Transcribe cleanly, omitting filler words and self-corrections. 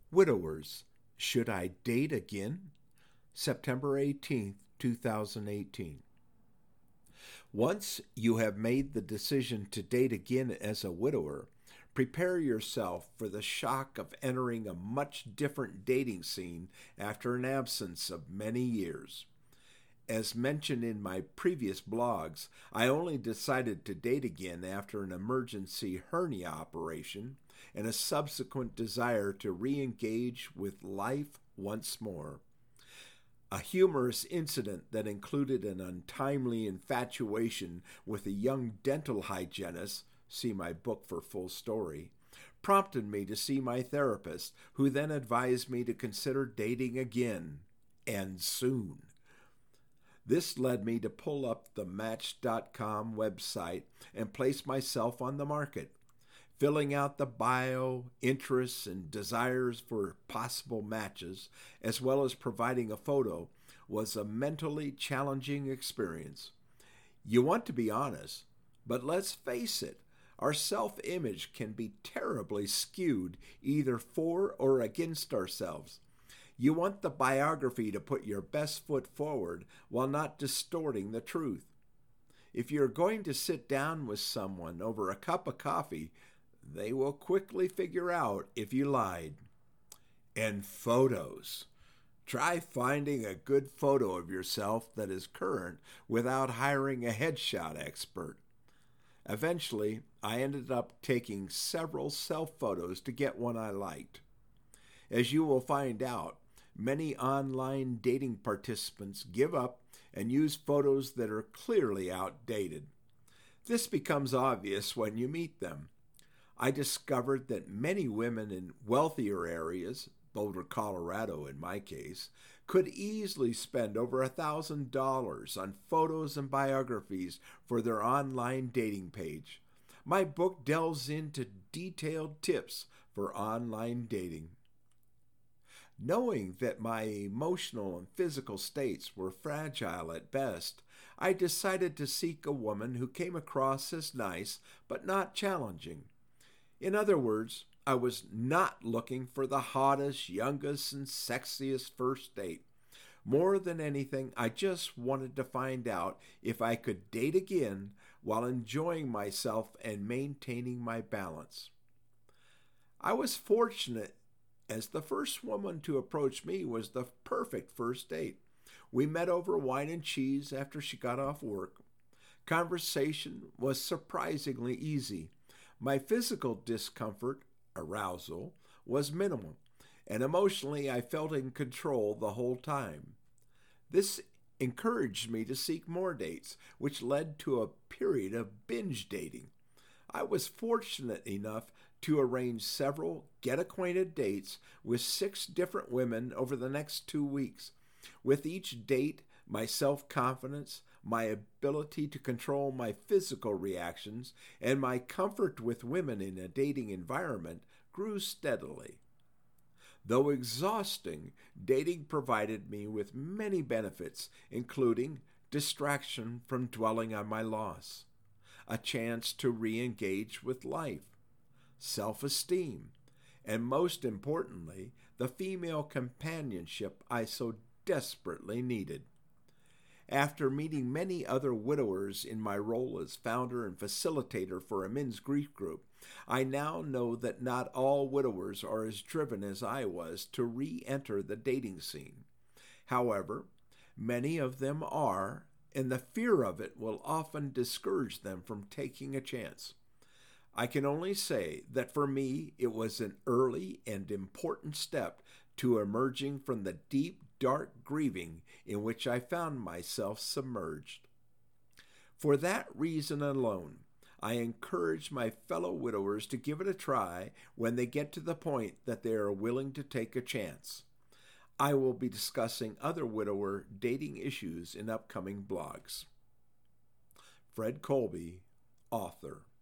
Widowers, Should I Date Again? September 18th, 2018. Once you have made the decision to date again as a widower, prepare yourself for the shock of entering a much different dating scene after an absence of many years. As mentioned in my previous blogs, I only decided to date again after an emergency hernia operation and a subsequent desire to re-engage with life once more. A humorous incident that included an untimely infatuation with a young dental hygienist, see my book for full story, prompted me to see my therapist, who then advised me to consider dating again, and soon. This led me to pull up the Match.com website and place myself on the market. Filling out the bio, interests, and desires for possible matches, as well as providing a photo, was a mentally challenging experience. You want to be honest, but let's face it, our self-image can be terribly skewed either for or against ourselves. You want the biography to put your best foot forward while not distorting the truth. If you're going to sit down with someone over a cup of coffee, they will quickly figure out if you lied. And photos. Try finding a good photo of yourself that is current without hiring a headshot expert. Eventually, I ended up taking several self-photos to get one I liked. As you will find out, many online dating participants give up and use photos that are clearly outdated. This becomes obvious when you meet them. I discovered that many women in wealthier areas, Boulder, Colorado in my case, could easily spend over $1,000 on photos and biographies for their online dating page. My book delves into detailed tips for online dating. Knowing that my emotional and physical states were fragile at best, I decided to seek a woman who came across as nice but not challenging. In other words, I was not looking for the hottest, youngest, and sexiest first date. More than anything, I just wanted to find out if I could date again while enjoying myself and maintaining my balance. I was fortunate, as the first woman to approach me was the perfect first date. We met over wine and cheese after she got off work. Conversation was surprisingly easy. My physical discomfort, arousal, was minimal, and emotionally I felt in control the whole time. This encouraged me to seek more dates, which led to a period of binge dating. I was fortunate enough to arrange several get-acquainted dates with 6 different women over the next 2 weeks. With each date, my self-confidence, my ability to control my physical reactions, and my comfort with women in a dating environment grew steadily. Though exhausting, dating provided me with many benefits, including distraction from dwelling on my loss, a chance to re-engage with life, self-esteem, and most importantly, the female companionship I so desperately needed. After meeting many other widowers in my role as founder and facilitator for a men's grief group, I now know that not all widowers are as driven as I was to re-enter the dating scene. However, many of them are, and the fear of it will often discourage them from taking a chance. I can only say that for me, it was an early and important step to emerging from the deep, dark grieving in which I found myself submerged. For that reason alone, I encourage my fellow widowers to give it a try when they get to the point that they are willing to take a chance. I will be discussing other widower dating issues in upcoming blogs. Fred Colby, author.